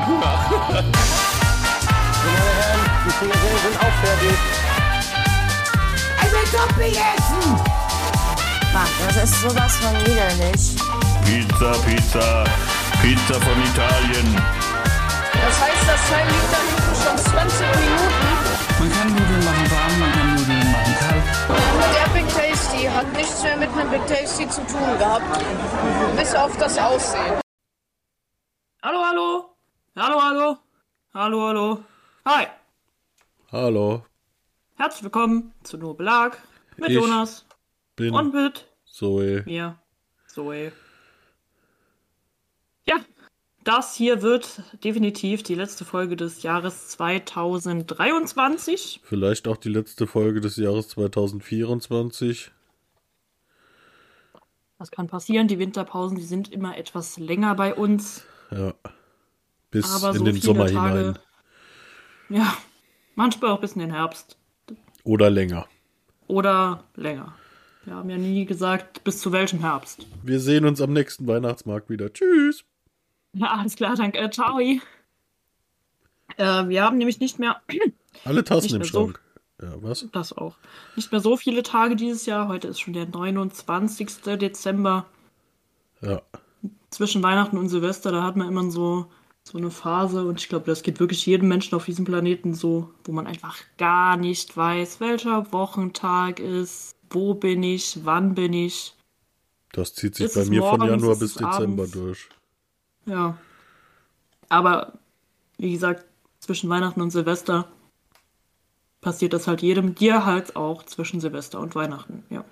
hat Hunger. Meine Herren, die Frikadellen sind auch fertig. Ich will Topping essen! Mann, das ist sowas von widerlich. Pizza von Italien. Das heißt, das Teil liegt da hinten schon 20 Minuten. Man kann Nudeln machen warm, man kann Nudeln machen kalt. Der Big Tasty hat nichts mehr mit einem Big Tasty zu tun gehabt. Bis auf das Aussehen. Hallo, hallo. Hallo, hallo. Hallo, hallo. Hi. Hallo. Herzlich willkommen zu Nur Belag mit Ich Jonas bin und mit Zoe. mir, Zoe. Ja, das hier wird definitiv die letzte Folge des Jahres 2023. Vielleicht auch die letzte Folge des Jahres 2024. Was kann passieren? Die Winterpausen, die sind immer etwas länger bei uns. Ja. Bis Aber in so den viele Sommer Tage, hinein. Ja, manchmal auch bis in den Herbst. Oder länger. Oder länger. Wir haben ja nie gesagt, bis zu welchem Herbst. Wir sehen uns am nächsten Weihnachtsmarkt wieder. Tschüss. Ja, alles klar, danke. Ciao. Wir haben nämlich nicht mehr, Alle Tassen Nicht im mehr so- Schrank. Ja, was? das auch, nicht mehr so viele Tage dieses Jahr. Heute ist schon der 29. Dezember. Ja. Zwischen Weihnachten und Silvester, da hat man immer so eine Phase. Und ich glaube, das geht wirklich jedem Menschen auf diesem Planeten so, wo man einfach gar nicht weiß, welcher Wochentag ist, wo bin ich, wann bin ich. Das zieht sich Ist bei es mir von morgens, Januar ist bis es Dezember abends? durch. Ja. Aber, wie gesagt, zwischen Weihnachten und Silvester passiert das halt jedem. Dir halt auch zwischen Silvester und Weihnachten, ja.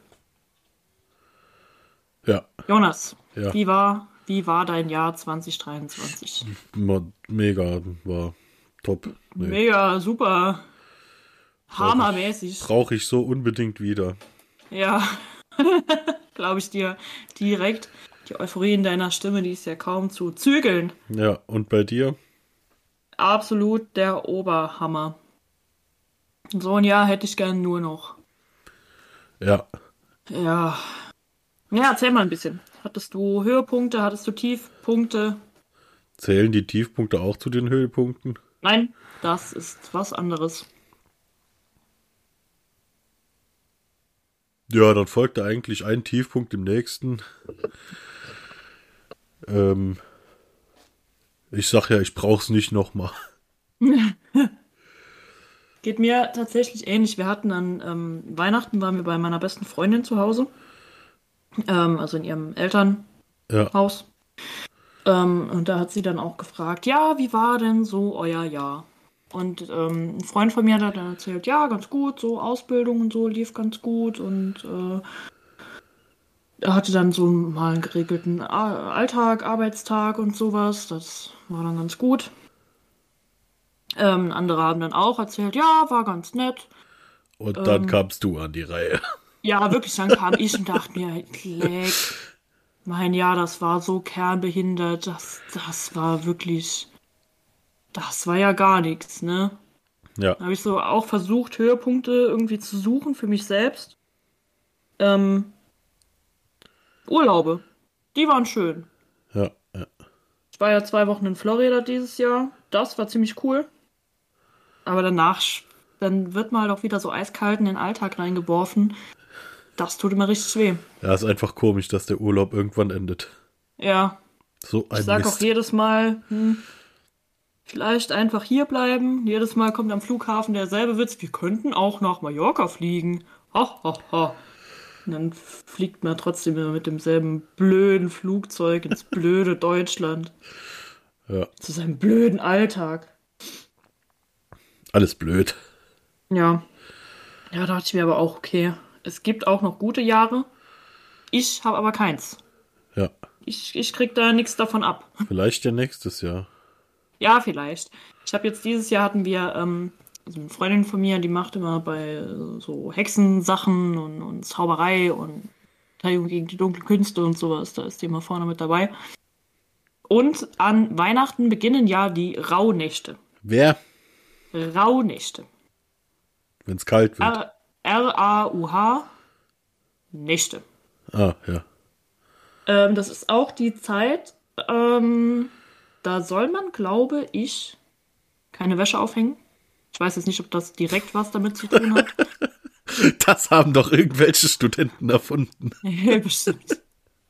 Ja. Jonas, Ja. wie war dein Jahr 2023? Mega. War top. Nee. Mega, super, hammermäßig. Brauche ich so unbedingt wieder. Ja, glaube ich dir direkt. Die Euphorie in deiner Stimme, die ist ja kaum zu zügeln. Ja, und bei dir? Absolut der Oberhammer. So ein Jahr hätte ich gern nur noch. Ja. Ja. Ja, erzähl mal ein bisschen. Hattest du Höhepunkte, hattest du Tiefpunkte? Zählen die Tiefpunkte auch zu den Höhepunkten? Nein, das ist was anderes. Ja, dann folgte eigentlich ein Tiefpunkt im nächsten. Ich sag ja, ich brauch's nicht nochmal. Geht mir tatsächlich ähnlich. Wir hatten an Weihnachten, waren wir bei meiner besten Freundin zu Hause. Also in ihrem Elternhaus. Ja. Und da hat sie dann auch gefragt, ja, wie war denn so euer Jahr? Und ein Freund von mir hat dann erzählt, ja, ganz gut, so Ausbildung und so lief ganz gut. Und er hatte dann so mal einen geregelten Alltag, Arbeitstag und sowas. Das war dann ganz gut. Andere haben dann auch erzählt, ja, war ganz nett. Und dann kamst du an die Reihe. Ja, wirklich, dann kam ich und dachte mir, leck, mein Jahr, das war so kernbehindert, das war wirklich, das war ja gar nichts, ne? Ja. Da habe ich so auch versucht, Höhepunkte irgendwie zu suchen für mich selbst. Urlaube, die waren schön. Ja. Ich war ja 2 Wochen in Florida dieses Jahr, das war ziemlich cool. Aber danach, dann wird mal doch wieder so eiskalt in den Alltag reingeworfen. Das tut immer richtig weh. Ja, ist einfach komisch, dass der Urlaub irgendwann endet. Ja, So ein ich sag Mist. auch jedes Mal, vielleicht einfach hier bleiben. Jedes Mal kommt am Flughafen derselbe Witz, wir könnten auch nach Mallorca fliegen. Ha, ha, ha. Und dann fliegt man trotzdem immer mit demselben blöden Flugzeug ins blöde Deutschland. Ja. Zu seinem blöden Alltag. Alles blöd. Ja. Ja, da dachte ich mir aber auch, okay, es gibt auch noch gute Jahre. Ich habe aber keins. Ja. Ich krieg da nichts davon ab. Vielleicht ja nächstes Jahr. Ja, vielleicht. Ich habe jetzt dieses Jahr hatten wir, also eine Freundin von mir, die macht immer bei so Hexensachen und Zauberei und Verteidigung gegen die dunklen Künste und sowas. Da ist die immer vorne mit dabei. Und an Weihnachten beginnen ja die Rauhnächte. Wer? Rauhnächte. Wenn es kalt wird. R-A-U-H. Nächte. Ah, ja. Das ist auch die Zeit, da soll man, glaube ich, keine Wäsche aufhängen. Ich weiß jetzt nicht, ob das direkt was damit zu tun hat. Das haben doch irgendwelche Studenten erfunden. Ja, bestimmt.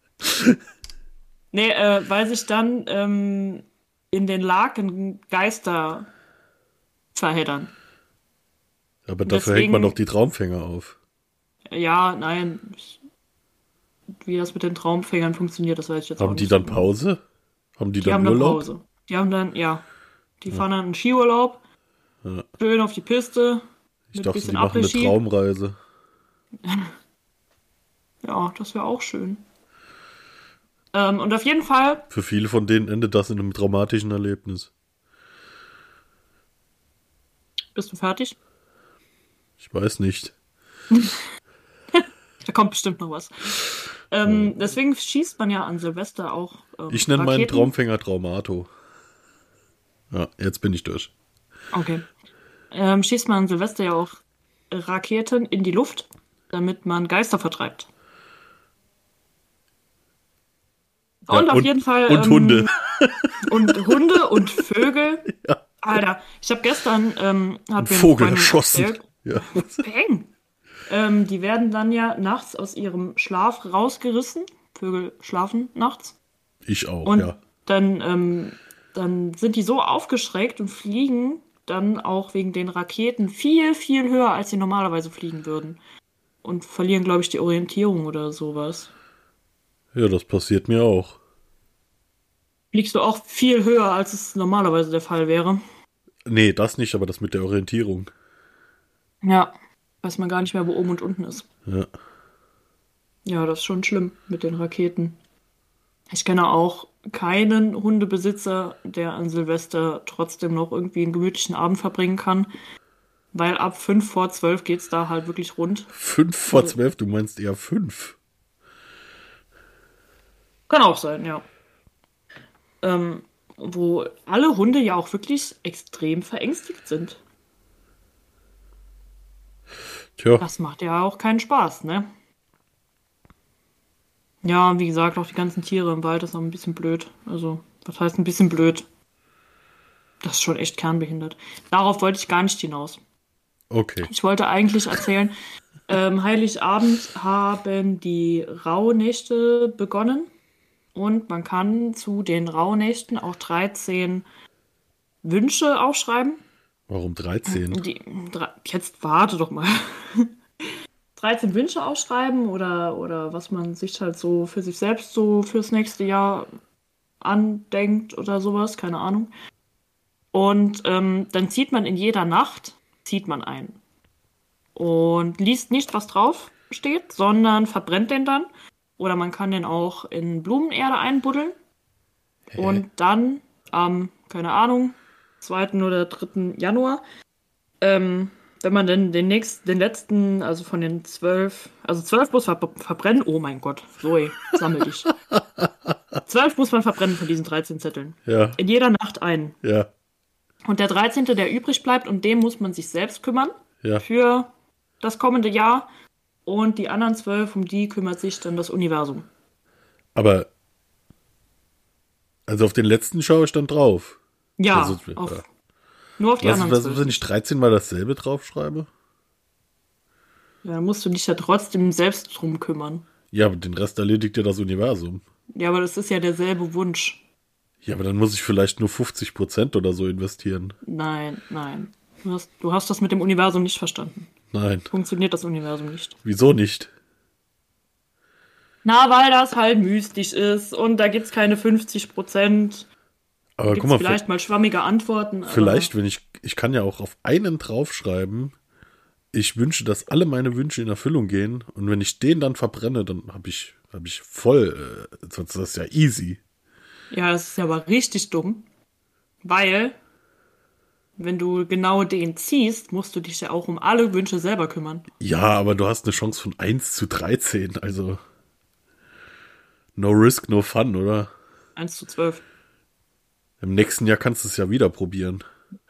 Nee, weil sich dann in den Laken Geister verheddern. Aber dafür hängt man doch die Traumfänger auf. Ja, nein. Wie das mit den Traumfängern funktioniert, das weiß ich jetzt auch Haben nicht. die dann Pause? Haben die dann Urlaub? Pause. Die haben dann, ja. Die fahren dann einen Skiurlaub. Ja. Schön auf die Piste. Ich dachte, die machen eine Traumreise. Ja, das wäre auch schön. Und auf jeden Fall... Für viele von denen endet das in einem traumatischen Erlebnis. Bist du fertig? Ich weiß nicht. Da kommt bestimmt noch was. Deswegen schießt man ja an Silvester auch ich nenne meinen Raketen. Traumfänger Traumato. Ja, jetzt bin ich durch. Okay. Schießt man an Silvester ja auch Raketen in die Luft, damit man Geister vertreibt. Ja, Und auf jeden Fall... Und Hunde. Und Hunde und Vögel. Ja. Alter, ich habe gestern... Ein Vogel erschossen. Ja. Peng. Die werden dann ja nachts aus ihrem Schlaf rausgerissen. Vögel schlafen nachts. Ich auch, und ja. Dann sind die so aufgeschreckt und fliegen dann auch wegen den Raketen viel, viel höher, als sie normalerweise fliegen würden. Und verlieren, glaube ich, die Orientierung oder sowas. Ja, das passiert mir auch. Fliegst du auch viel höher, als es normalerweise der Fall wäre? Nee, das nicht, aber das mit der Orientierung. Ja, weiß man gar nicht mehr, wo oben und unten ist. Ja. Ja, das ist schon schlimm mit den Raketen. Ich kenne auch keinen Hundebesitzer, der an Silvester trotzdem noch irgendwie einen gemütlichen Abend verbringen kann. Weil ab 11:55 geht's da halt wirklich rund. 11:55? Du meinst eher 5? Kann auch sein, ja. Wo alle Hunde ja auch wirklich extrem verängstigt sind. Tja. Das macht ja auch keinen Spaß, ne? Ja, wie gesagt, auch die ganzen Tiere im Wald ist noch ein bisschen blöd. Also, was heißt ein bisschen blöd? Das ist schon echt kernbehindert. Darauf wollte ich gar nicht hinaus. Okay. Ich wollte eigentlich erzählen, Heiligabend haben die Rauhnächte begonnen und man kann zu den Rauhnächten auch 13 Wünsche aufschreiben. Warum 13? Jetzt warte doch mal. 13 Wünsche aufschreiben oder was man sich halt so für sich selbst so fürs nächste Jahr andenkt oder sowas, keine Ahnung. Und dann zieht man in jeder Nacht ein. Und liest nicht, was drauf steht, sondern verbrennt den dann. Oder man kann den auch in Blumenerde einbuddeln. Und dann am, keine Ahnung, 2. oder 3. Januar, wenn man dann den letzten, also von den 12, also 12 muss verbrennen. Oh mein Gott, Zoe, sammel dich. 12 muss man verbrennen von diesen 13 Zetteln. Ja. In jeder Nacht einen. Ja. Und der 13., der übrig bleibt, um den muss man sich selbst kümmern. Ja. Für das kommende Jahr. Und die anderen 12, um die kümmert sich dann das Universum. Aber, also auf den letzten schaue ich dann drauf. Ja, Also, nur auf die anderen Was, 12. wenn ich 13 Mal dasselbe draufschreibe? Ja, dann musst du dich ja trotzdem selbst drum kümmern. Ja, aber den Rest erledigt ja das Universum. Ja, aber das ist ja derselbe Wunsch. Ja, aber dann muss ich vielleicht nur 50% oder so investieren. Nein. Du hast das mit dem Universum nicht verstanden. Nein. Funktioniert das Universum nicht. Wieso nicht? Na, weil das halt mystisch ist und da gibt's keine 50%. Aber Gibt's guck mal, vielleicht mal schwammige Antworten. vielleicht, wenn ich kann ja auch auf einen draufschreiben, ich wünsche, dass alle meine Wünsche in Erfüllung gehen und wenn ich den dann verbrenne, dann hab ich voll, sonst ist das ja easy. Ja, das ist ja aber richtig dumm, weil wenn du genau den ziehst, musst du dich ja auch um alle Wünsche selber kümmern. Ja, aber du hast eine Chance von 1:13, also no risk, no fun, oder? 1:12. Im nächsten Jahr kannst du es ja wieder probieren.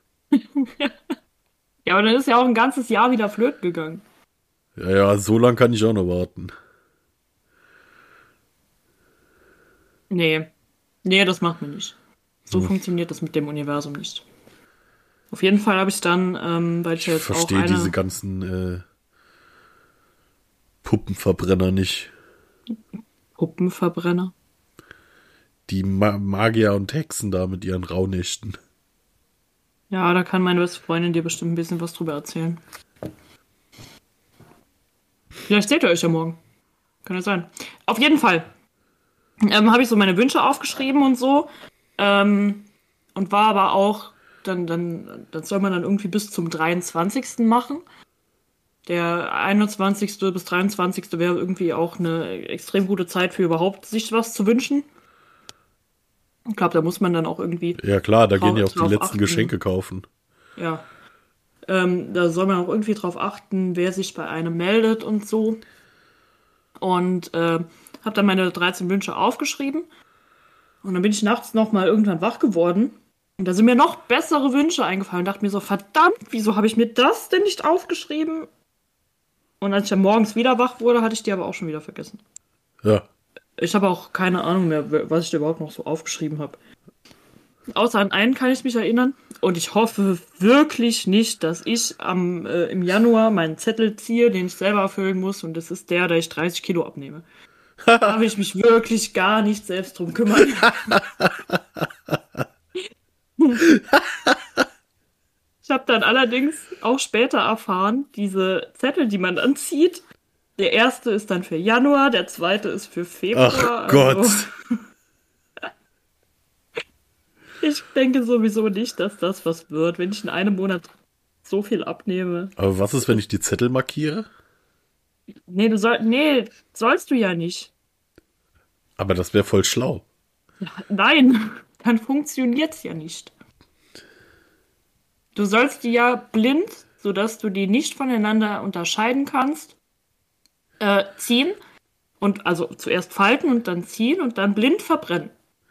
Ja, aber dann ist ja auch ein ganzes Jahr wieder flöten gegangen. Ja, so lang kann ich auch noch warten. Nee, das macht man nicht. So funktioniert das mit dem Universum nicht. Auf jeden Fall habe ich dann, weil ich jetzt auch verstehe diese ganzen Puppenverbrenner nicht. Puppenverbrenner? Die Magier und Hexen da mit ihren Rauhnächten. Ja, da kann meine beste Freundin dir bestimmt ein bisschen was drüber erzählen. Vielleicht seht ihr euch ja morgen. Kann ja sein. Auf jeden Fall habe ich so meine Wünsche aufgeschrieben und so. Und war aber auch, dann soll man dann irgendwie bis zum 23. machen. Der 21. bis 23. wäre irgendwie auch eine extrem gute Zeit für überhaupt sich was zu wünschen. Ich glaube, da muss man dann auch irgendwie... Ja klar, da gehen ja auch die letzten achten. Geschenke kaufen. Ja. Da soll man auch irgendwie drauf achten, wer sich bei einem meldet und so. Und habe dann meine 13 Wünsche aufgeschrieben. Und dann bin ich nachts nochmal irgendwann wach geworden. Und da sind mir noch bessere Wünsche eingefallen. Und dachte mir so, verdammt, wieso habe ich mir das denn nicht aufgeschrieben? Und als ich dann morgens wieder wach wurde, hatte ich die aber auch schon wieder vergessen. Ja. Ich habe auch keine Ahnung mehr, was ich da überhaupt noch so aufgeschrieben habe. Außer an einen kann ich mich erinnern. Und ich hoffe wirklich nicht, dass ich im Januar meinen Zettel ziehe, den ich selber erfüllen muss. Und das ist der, da ich 30 Kilo abnehme. Da will ich mich wirklich gar nicht selbst drum kümmern. Ich habe dann allerdings auch später erfahren, diese Zettel, die man dann zieht, der erste ist dann für Januar, der zweite ist für Februar. Ach Gott. Also, ich denke sowieso nicht, dass das was wird, wenn ich in einem Monat so viel abnehme. Aber was ist, wenn ich die Zettel markiere? Nee, sollst du ja nicht. Aber das wäre voll schlau. Ja, nein, dann funktioniert's ja nicht. Du sollst die ja blind, sodass du die nicht voneinander unterscheiden kannst, ziehen und also zuerst falten und dann ziehen und dann blind verbrennen.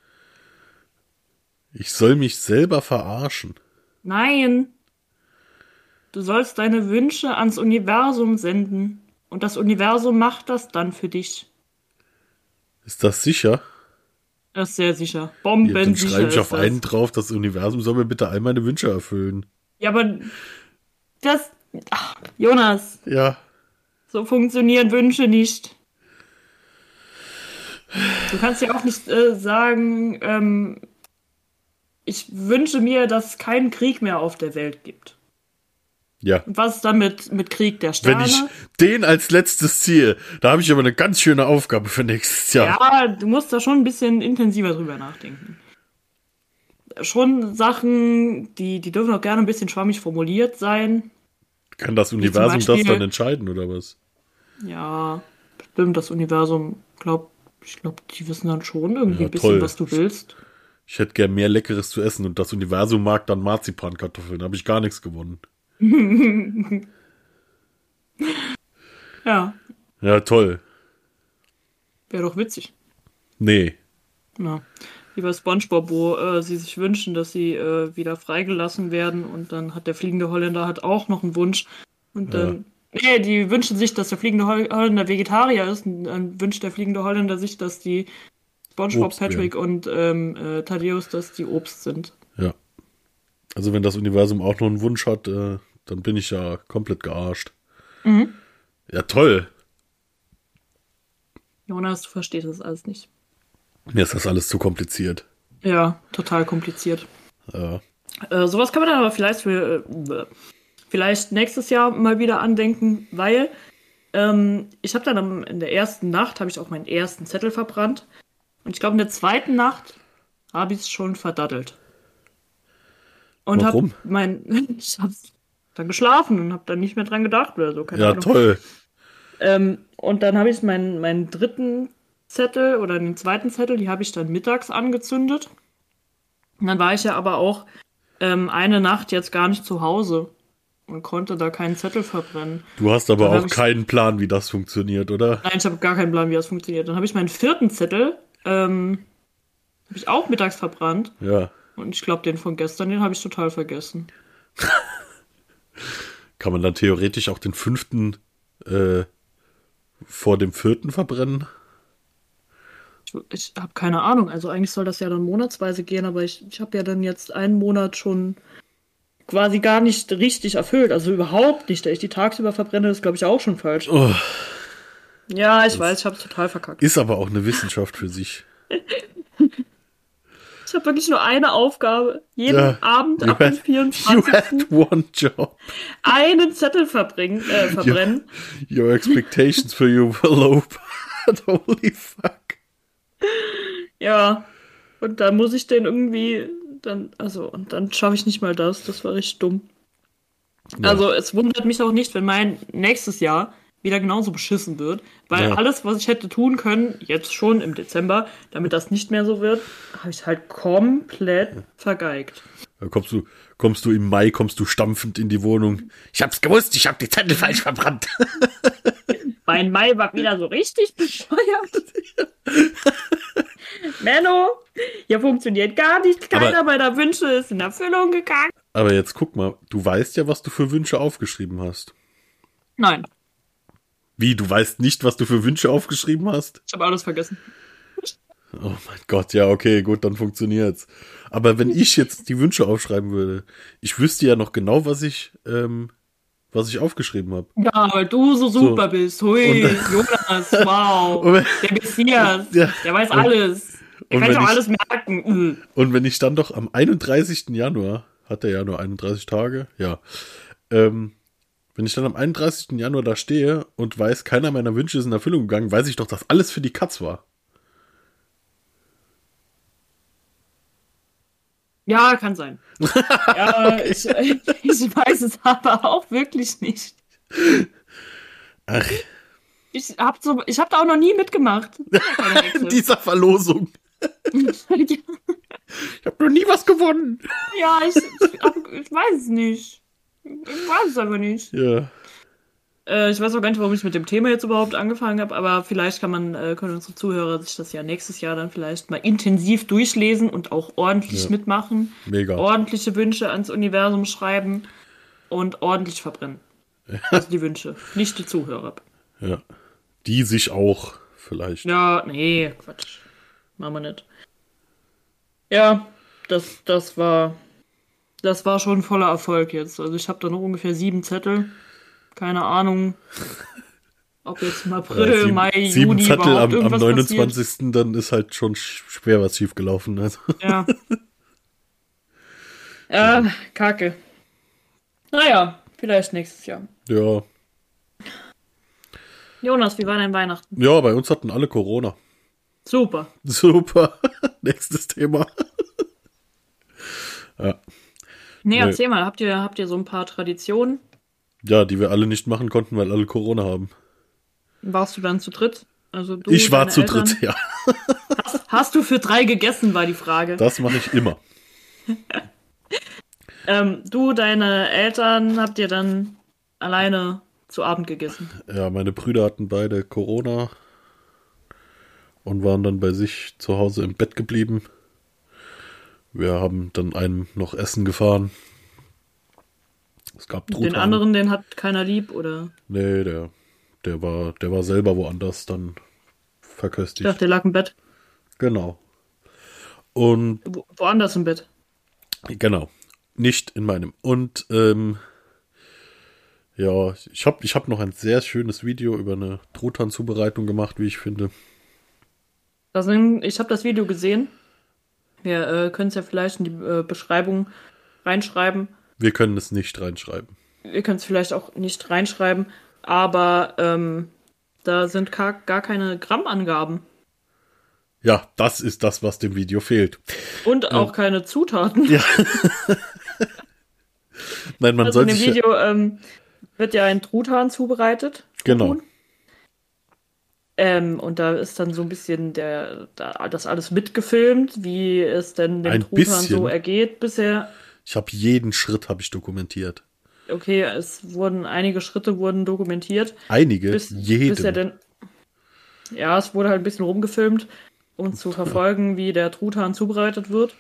Ich soll mich selber verarschen. Nein. Du sollst deine Wünsche ans Universum senden und das Universum macht das dann für dich. Ist das sicher? Das ist sehr sicher. Dann Bombensicher schreibe ich ist auf einen drauf, das Universum soll mir bitte all meine Wünsche erfüllen. Ja, aber das... Ach, Jonas, Ja. so funktionieren Wünsche nicht. Du kannst ja auch nicht sagen, ich wünsche mir, dass es keinen Krieg mehr auf der Welt gibt. Ja. Und was ist dann mit Krieg der Sterne? Wenn ich den als letztes ziehe, da habe ich aber eine ganz schöne Aufgabe für nächstes Jahr. Ja, du musst da schon ein bisschen intensiver drüber nachdenken. Schon Sachen, die dürfen auch gerne ein bisschen schwammig formuliert sein. Kann das Universum Beispiel- das dann entscheiden, oder was? Ja, bestimmt das Universum, ich glaube, die wissen dann schon irgendwie Ja, ein bisschen, toll. was du willst. Ich hätte gern mehr Leckeres zu essen und das Universum mag dann Marzipankartoffeln. Da habe ich gar nichts gewonnen. Ja, Ja, toll. wäre doch witzig. Nee. Na, wie bei SpongeBob, wo sie sich wünschen, dass sie wieder freigelassen werden und dann hat der fliegende Holländer auch noch einen Wunsch und dann nee, die wünschen sich, dass der fliegende Holländer Vegetarier ist und dann wünscht der fliegende Holländer sich, dass die SpongeBob, Obst Patrick und Thaddeus, dass die Obst sind. Ja. Also wenn das Universum auch noch einen Wunsch hat, dann bin ich ja komplett gearscht. Mhm. Ja, toll. Jonas, du verstehst das alles nicht. Mir ist das alles zu kompliziert. Ja, total kompliziert. Ja. Sowas kann man dann aber vielleicht nächstes Jahr mal wieder andenken, weil ich habe dann in der ersten Nacht habe ich auch meinen ersten Zettel verbrannt und ich glaube in der zweiten Nacht habe ich es schon verdattelt. Und Warum? ich habe dann geschlafen und habe dann nicht mehr dran gedacht oder so. Keine Ja, Ahnung. toll. Und dann habe ich meinen dritten Zettel oder den zweiten Zettel, die habe ich dann mittags angezündet. Und dann war ich ja aber auch eine Nacht jetzt gar nicht zu Hause und konnte da keinen Zettel verbrennen. Du hast aber Dann hab auch ich- keinen Plan, wie das funktioniert, oder? Nein, ich habe gar keinen Plan, wie das funktioniert. Dann habe ich meinen vierten Zettel, habe ich auch mittags verbrannt. Ja. Und ich glaube, den von gestern, den habe ich total vergessen. Kann man dann theoretisch auch den 5. Vor dem 4. verbrennen? Ich habe keine Ahnung. Also eigentlich soll das ja dann monatsweise gehen, aber ich habe ja dann jetzt einen Monat schon quasi gar nicht richtig erfüllt. Also überhaupt nicht. Da ich die tagsüber verbrenne, ist, glaube ich, auch schon falsch. Oh, Ja, ich weiß, ich habe es total verkackt. ist aber auch eine Wissenschaft für sich. Ich habe wirklich nur eine Aufgabe. Jeden Ja, Abend you ab dem had 24. one job. einen Zettel verbrennen. Your expectations for you were low. But holy fuck. Ja. Und dann muss ich den irgendwie und dann schaffe ich nicht mal das. Das war richtig dumm. Ja. Also es wundert mich auch nicht, wenn mein nächstes Jahr wieder genauso beschissen wird, weil Ja. alles, was ich hätte tun können, jetzt schon im Dezember, damit das nicht mehr so wird, habe ich halt komplett vergeigt. Da kommst du im Mai, kommst du stampfend in die Wohnung. Ich hab's gewusst, ich hab die Zettel falsch verbrannt. Mein Mai war wieder so richtig bescheuert. Menno, hier funktioniert gar nicht. Keiner meiner Wünsche ist in Erfüllung gegangen. Aber jetzt guck mal, du weißt ja, was du für Wünsche aufgeschrieben hast. Nein, Wie, du weißt nicht, was du für Wünsche aufgeschrieben hast? ich habe alles vergessen. Oh mein Gott, ja, okay, gut, dann funktioniert's. Aber wenn ich jetzt die Wünsche aufschreiben würde, ich wüsste ja noch genau, was ich aufgeschrieben habe. Ja, weil du so super bist. Hui, Jonas, wow. Und- Der Messias. Ja. Der weiß alles. Der und kann sich wenn auch ich- alles merken. Und wenn ich dann doch am 31. Januar, hat er ja nur 31 Tage, ja, wenn ich dann am 31. Januar da stehe und weiß, keiner meiner Wünsche ist in Erfüllung gegangen, weiß ich doch, dass alles für die Katz war. Ja, kann sein. Ja, ich weiß es aber auch wirklich nicht. Ach, Ich hab da auch noch nie mitgemacht. Ich bin ja keine Hexe. dieser Verlosung. Ich habe noch nie was gewonnen. Ja, ich weiß es nicht. Ich weiß es aber nicht. Ja. Ich weiß auch gar nicht, warum ich mit dem Thema jetzt überhaupt angefangen habe, aber vielleicht können unsere Zuhörer sich das ja nächstes Jahr dann vielleicht mal intensiv durchlesen und auch ordentlich mitmachen. Mega. Ordentliche Wünsche ans Universum schreiben und ordentlich verbrennen. Also die Wünsche, nicht die Zuhörer. Ja. Die sich auch vielleicht. Ja, nee, Quatsch. Machen wir nicht. Ja, das war schon ein voller Erfolg jetzt. Also ich habe da noch ungefähr 7 Zettel. Keine Ahnung, ob jetzt im April, Ja, Mai, sieben Juni Zettel überhaupt am irgendwas 29. passiert. Dann ist halt schon schwer was schief gelaufen. Also. Ja. Ja, kacke. Naja, vielleicht nächstes Jahr. Ja. Jonas, wie war dein Weihnachten? Ja, bei uns hatten alle Corona. Super. Super. Nächstes Thema. Ja. Nee, Nee. erzähl mal, habt ihr so ein paar Traditionen? Ja, die wir alle nicht machen konnten, weil alle Corona haben. Warst du dann zu dritt? Also du, Ich war deine zu Eltern? dritt, ja. Hast du für 3 gegessen, war die Frage. Das mache ich immer. Du, deine Eltern, habt ihr dann alleine zu Abend gegessen? Ja, meine Brüder hatten beide Corona und waren dann bei sich zu Hause im Bett geblieben. Wir haben dann einem noch Essen gefahren. Es gab Truthahn. Den anderen, den hat keiner lieb, oder? Nee, der war selber woanders dann Ich verköstigt. dachte, der lag im Bett. Genau. Und Woanders im Bett. genau. Nicht in meinem. Und ja, ich hab noch ein sehr schönes Video über eine Truthahn-Zubereitung gemacht, wie ich finde. Ich habe das Video gesehen. Wir können es ja vielleicht in die Beschreibung reinschreiben. Wir können es nicht reinschreiben. Wir können es vielleicht auch nicht reinschreiben, aber da sind gar keine Grammangaben. Ja, das ist das, was dem Video fehlt. Und auch keine Zutaten. Ja. Nein, man Also soll in dem sich Video wird ja ein Truthahn zubereitet. Genau. Und da ist dann so ein bisschen das alles mitgefilmt, wie es denn dem Ein Truthahn bisschen? so ergeht bisher. Ich habe jeden Schritt dokumentiert. Okay, einige Schritte wurden dokumentiert. Einige, Bis jeden. er denn, ja, es wurde halt ein bisschen rumgefilmt, um zu verfolgen, wie der Truthahn zubereitet wird.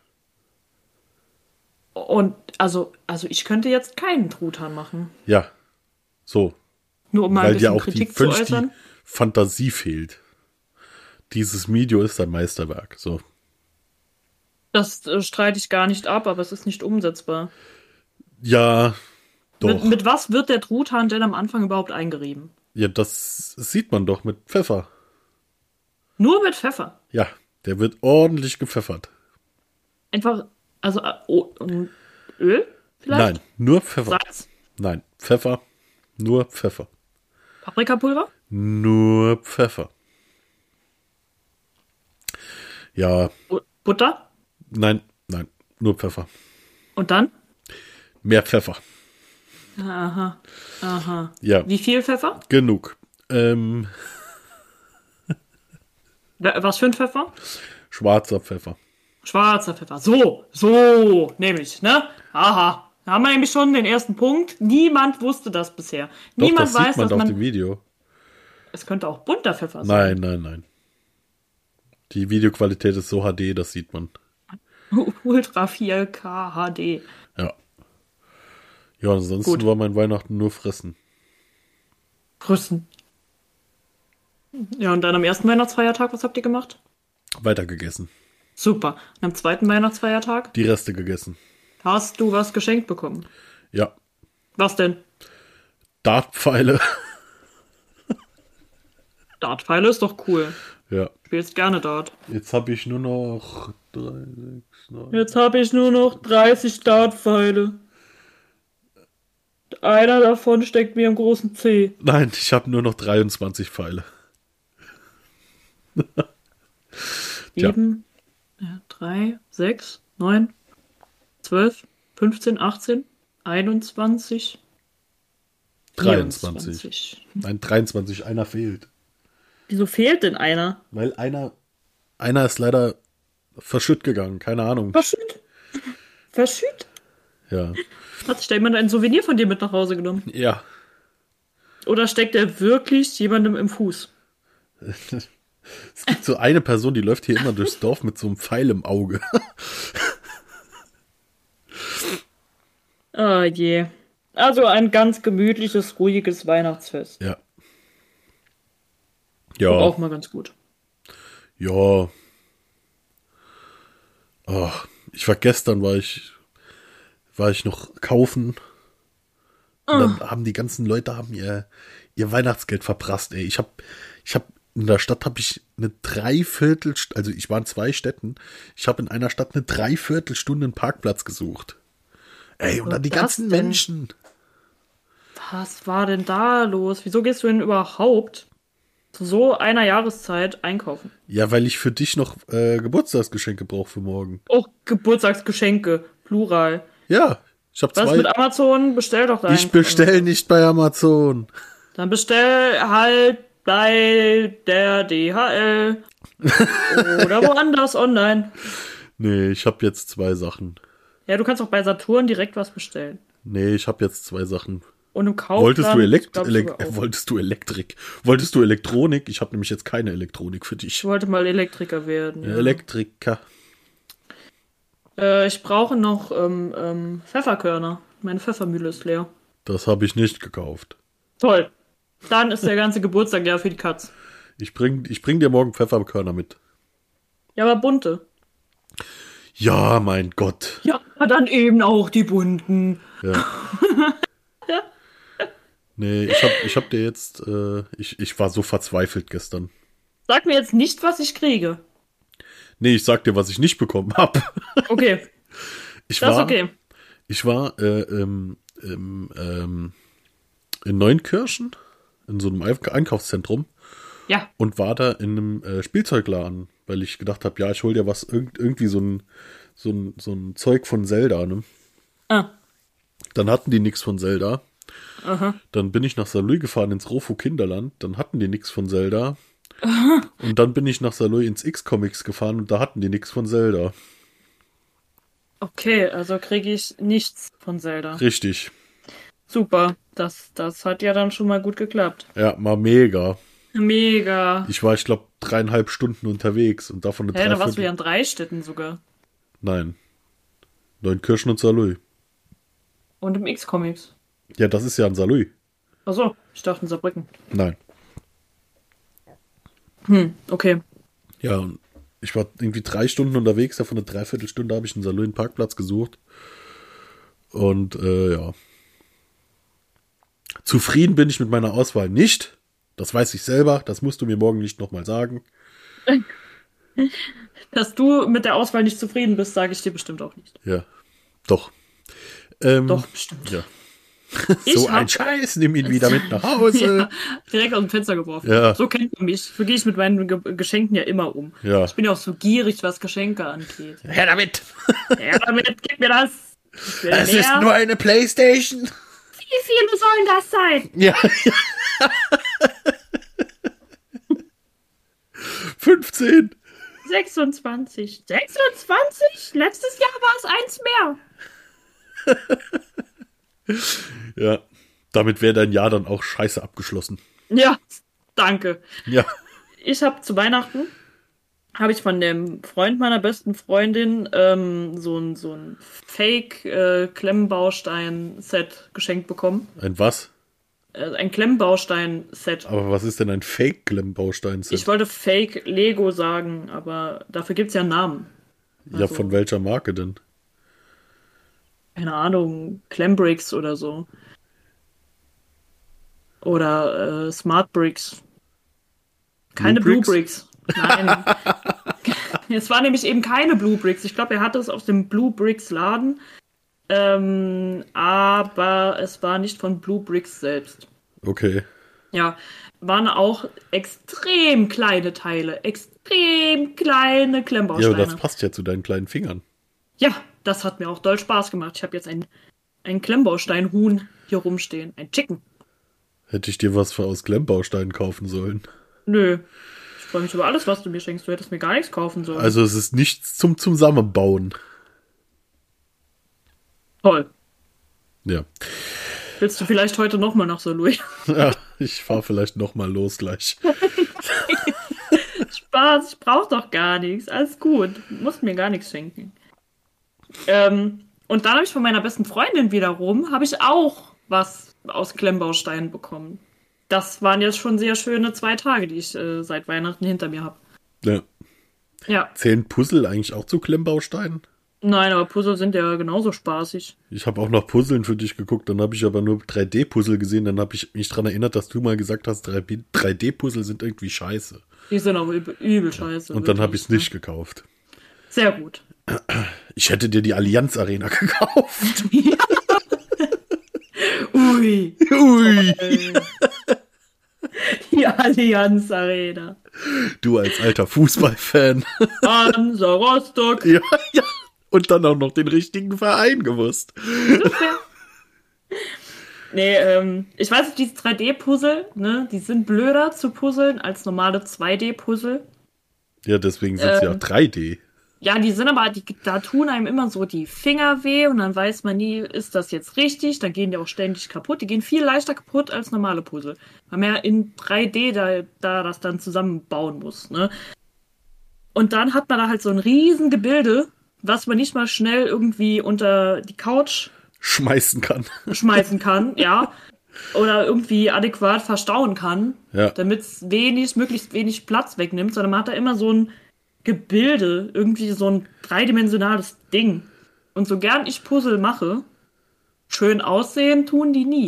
Und also ich könnte jetzt keinen Truthahn machen. Ja, so. Nur um mal ein Weil dir bisschen auch Kritik zu völlig äußern. die Fantasie fehlt. dieses Video ist ein Meisterwerk. So. Das streite ich gar nicht ab, aber es ist nicht umsetzbar. Ja, doch. Mit was wird der Truthahn denn am Anfang überhaupt eingerieben? Ja, das sieht man doch mit Pfeffer. Nur mit Pfeffer. Ja, der wird ordentlich gepfeffert. Einfach, also Öl vielleicht? Nein, nur Pfeffer. Salz? Nein, Pfeffer. Nur Pfeffer. Paprikapulver? Nur Pfeffer. Ja, Butter? nein, nur Pfeffer. Und dann? Mehr Pfeffer. Aha. Ja, Wie viel Pfeffer? genug. Was für ein Pfeffer? Schwarzer Pfeffer. Schwarzer Pfeffer. So, nämlich, ne? Aha. Da haben wir nämlich schon den ersten Punkt. Niemand wusste das bisher. Doch, Niemand das sieht weiß, man dass auf dem Video. Es könnte auch bunter Pfeffer sein. Nein. Die Videoqualität ist so HD, das sieht man. Ultra 4K HD. Ja. Ja, ansonsten Gut. war mein Weihnachten nur fressen. Grüßen. Ja, und dann am ersten Weihnachtsfeiertag, was habt ihr gemacht? Weitergegessen. Super. Und am zweiten Weihnachtsfeiertag Die Reste gegessen. hast du was geschenkt bekommen. Ja. Was denn? Dartpfeile. Dartpfeile ist doch cool. Ja. Spielst gerne Dart. Jetzt habe ich nur noch 3, 6, 9. Jetzt habe ich nur noch 30 Dartpfeile. Einer davon steckt mir im großen C. Nein, ich habe nur noch 23 Pfeile. Tja. 7, 3, 6, 9, 12, 15, 18, 21, 23. 24. Nein, 23. Einer fehlt. Wieso fehlt denn einer? Weil einer ist leider verschütt gegangen. Keine Ahnung. Verschütt? Verschütt? Ja. Hat sich da jemand ein Souvenir von dir mit nach Hause genommen? Ja. Oder steckt er wirklich jemandem im Fuß? Es gibt so eine Person, die läuft hier immer durchs Dorf mit so einem Pfeil im Auge. Oh je. Also ein ganz gemütliches, ruhiges Weihnachtsfest. Ja. Aber Ja. auch mal ganz gut. Ja. Oh, gestern war ich noch kaufen. Und dann haben die ganzen Leute ihr Weihnachtsgeld verprasst, ey. In der Stadt habe ich eine also ich war in 2 Städten. Ich habe in einer Stadt eine Dreiviertelstunde einen Parkplatz gesucht. Ey, und dann die das ganzen denn? Menschen. Was war denn da los? Wieso gehst du denn überhaupt zu so einer Jahreszeit einkaufen? Ja, weil ich für dich noch Geburtstagsgeschenke brauche für morgen. Oh, Geburtstagsgeschenke, Plural. Ja, ich habe Was 2. mit Amazon? Bestell doch deinen. Ich bestell nicht bei Amazon. Dann bestell halt bei der DHL. Oder woanders online. Nee, ich habe jetzt 2 Sachen. Ja, du kannst auch bei Saturn direkt was bestellen. Nee, ich habe jetzt 2 Sachen. Und im Kauf. Wolltest du Elektrik? Wolltest du Elektronik? Ich habe nämlich jetzt keine Elektronik für dich. Ich wollte mal Elektriker werden. Ja. Elektriker. Ich brauche noch Pfefferkörner. Meine Pfeffermühle ist leer. Das habe ich nicht gekauft. Toll. Dann ist der ganze Geburtstag ja für die Katz. Ich bring dir morgen Pfefferkörner mit. Ja, aber bunte. Ja, mein Gott. Ja, dann eben auch die bunten. Ja. Nee, ich hab dir jetzt, ich war so verzweifelt gestern. Sag mir jetzt nicht, was ich kriege. Nee, ich sag dir, was ich nicht bekommen habe. Okay, das ist okay. Ich war in Neunkirchen, in so einem Einkaufszentrum. Ja. Und war da in einem Spielzeugladen, weil ich gedacht habe, ja, ich hol dir was, irgendwie so ein Zeug von Zelda, ne? Ah. Dann hatten die nichts von Zelda. Aha. Dann bin ich nach Saarlouis gefahren ins Rofo Kinderland, dann hatten die nichts von Zelda. Aha. Und dann bin ich nach Saarlouis ins X-Comics gefahren und da hatten die nichts von Zelda. Okay, also kriege ich nichts von Zelda. Richtig. Super, das hat ja dann schon mal gut geklappt. Ja, mal mega. Mega. Ich glaube, 3,5 Stunden unterwegs und davon eine Da warst du ja in 3 Städten sogar. Nein. Neunkirchen und Saarlouis. Und im X-Comics. Ja, das ist ja in Saarlouis. Achso, ich dachte in Saarbrücken. Nein. Okay. Ja, und ich war irgendwie 3 Stunden unterwegs, davon eine Dreiviertelstunde habe ich einen Saloon-Parkplatz gesucht. Und ja. Zufrieden bin ich mit meiner Auswahl nicht. Das weiß ich selber, das musst du mir morgen nicht nochmal sagen. Dass du mit der Auswahl nicht zufrieden bist, sage ich dir bestimmt auch nicht. Ja, doch. Doch, bestimmt. Ja. So ein Scheiß, nimm ihn wieder mit nach Hause. Ja, direkt aus dem Fenster geworfen. Ja. So kennt man mich. So gehe ich mit meinen Geschenken ja immer um. Ja. Ich bin ja auch so gierig, was Geschenke angeht. Her damit! Ja, damit, gib mir das! Ich will Es mehr. ist nur eine Playstation. Wie viele sollen das sein? Ja. 15. 26. 26? Letztes Jahr war es 1 mehr. Ja, damit wäre dein Jahr dann auch scheiße abgeschlossen. Ja, danke. Ja. Ich habe zu Weihnachten, habe ich von dem Freund meiner besten Freundin so ein Fake-Klemmbaustein-Set geschenkt bekommen. Ein was? Ein Klemmbaustein-Set. Aber was ist denn ein Fake-Klemmbaustein-Set? Ich wollte Fake-Lego sagen, aber dafür gibt es ja einen Namen. Ja, von welcher Marke denn? Keine Ahnung, Klembricks oder so. Oder Smart Bricks. Keine Blue Bricks. Nein. Es war nämlich eben keine Blue Bricks. Ich glaube, er hatte es aus dem Blue Bricks Laden. Aber es war nicht von Blue Bricks selbst. Okay. Ja, waren auch extrem kleine Teile. Extrem kleine Ja, Klemmbausteine. aber das passt ja zu deinen kleinen Fingern. Ja, das hat mir auch doll Spaß gemacht. Ich habe jetzt ein Klemmbaustein-Huhn hier rumstehen. Ein Chicken. Hätte ich dir was aus Klemmbausteinen kaufen sollen. Nö. Ich freue mich über alles, was du mir schenkst. Du hättest mir gar nichts kaufen sollen. Also es ist nichts zum Zusammenbauen. Toll. Ja. Willst du vielleicht heute nochmal nach Saarlouis? Ja, ich fahre vielleicht nochmal los gleich. Spaß, ich brauche doch gar nichts. Alles gut. Du musst mir gar nichts schenken. Und dann habe ich von meiner besten Freundin wiederum, habe ich auch was aus Klemmbausteinen bekommen. Das waren jetzt schon sehr schöne 2 Tage, die ich seit Weihnachten hinter mir habe. Ja. Ja. Zählen Puzzle eigentlich auch zu Klemmbausteinen? Nein, aber Puzzle sind ja genauso spaßig. Ich habe auch noch Puzzeln für dich geguckt, dann habe ich aber nur 3D-Puzzle gesehen, dann habe ich mich daran erinnert, dass du mal gesagt hast, 3D-Puzzle sind irgendwie scheiße. Die sind auch übel scheiße. Und dann habe ich es nicht gekauft. Sehr gut. Ich hätte dir die Allianz Arena gekauft. Ui. Ui. Die Allianz Arena. Du als alter Fußballfan. Hansa Rostock. Ja, ja. Und dann auch noch den richtigen Verein gewusst. Nee, ich weiß nicht, diese 3D-Puzzle, ne, die sind blöder zu puzzeln als normale 2D-Puzzle. Ja, deswegen sind sie ja 3D. Ja, die sind aber, da tun einem immer so die Finger weh und dann weiß man nie, ist das jetzt richtig? Dann gehen die auch ständig kaputt. Die gehen viel leichter kaputt als normale Puzzle. Weil man ja in 3D da das dann zusammenbauen muss, ne? Und dann hat man da halt so ein riesen Gebilde, was man nicht mal schnell irgendwie unter die Couch schmeißen kann, ja. Oder irgendwie adäquat verstauen kann, ja. Damit es möglichst wenig Platz wegnimmt, sondern man hat da immer so ein Gebilde, irgendwie so ein dreidimensionales Ding. Und so gern ich Puzzle mache, schön aussehen tun die nie.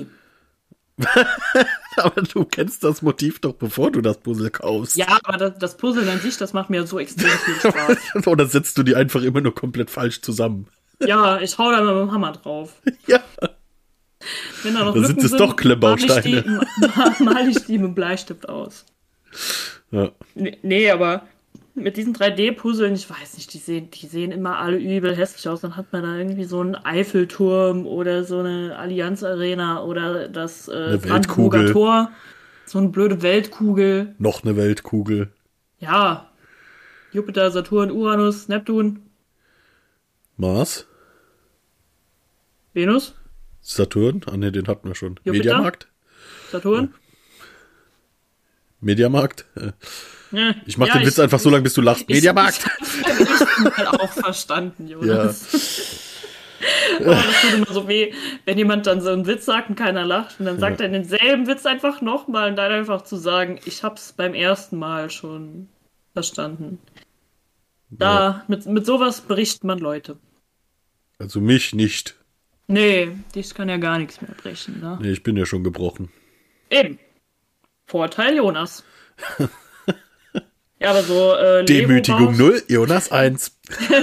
Aber du kennst das Motiv doch, bevor du das Puzzle kaufst. Ja, aber das Puzzle an sich, das macht mir so extrem viel Spaß. Oder setzt du die einfach immer nur komplett falsch zusammen? Ja, ich hau da mit dem Hammer drauf. Ja. Wenn da noch dann sind es doch Klemmbausteine. Mal ich die mit dem Bleistift aus. Ja. Nee, aber mit diesen 3D-Puzzeln, ich weiß nicht, die sehen immer alle übel hässlich aus. Dann hat man da irgendwie so einen Eiffelturm oder so eine Allianz Arena oder das Brandenburger Tor. So eine blöde Weltkugel. Noch eine Weltkugel. Ja. Jupiter, Saturn, Uranus, Neptun. Mars. Venus. Saturn. Ah ne, den hatten wir schon. Jupiter? Mediamarkt. Saturn. Mediamarkt. Ja. Ich mach den Witz einfach so lange, bis du lachst. Mediamarkt. Ich hab halt auch verstanden, Jonas. Ja. Aber das tut immer so weh, wenn jemand dann so einen Witz sagt und keiner lacht und dann sagt er denselben Witz einfach nochmal und dann einfach zu sagen, ich hab's beim ersten Mal schon Verstanden. Da, mit sowas berichtet man Leute. Also mich nicht. Nee, dich kann ja gar nichts mehr brechen, ne? Nee, ich bin ja schon gebrochen. Eben. Vorteil Jonas. Ja, aber so Demütigung 0, Jonas 1.